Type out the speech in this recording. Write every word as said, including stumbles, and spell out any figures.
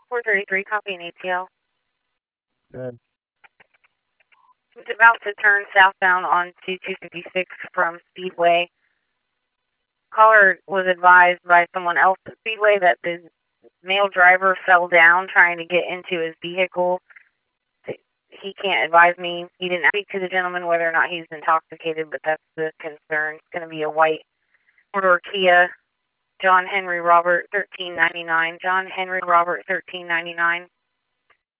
four thirty-three, copy an A T L. Good. It's about to turn southbound onto two fifty-six from Speedway. Caller was advised by someone else at Speedway that the male driver fell down trying to get into his vehicle. He can't advise me. He didn't speak to the gentleman whether or not he's intoxicated, but that's the concern. It's going to be a white four-door Kia, John Henry Robert, thirteen ninety-nine. John Henry Robert, thirteen ninety-nine.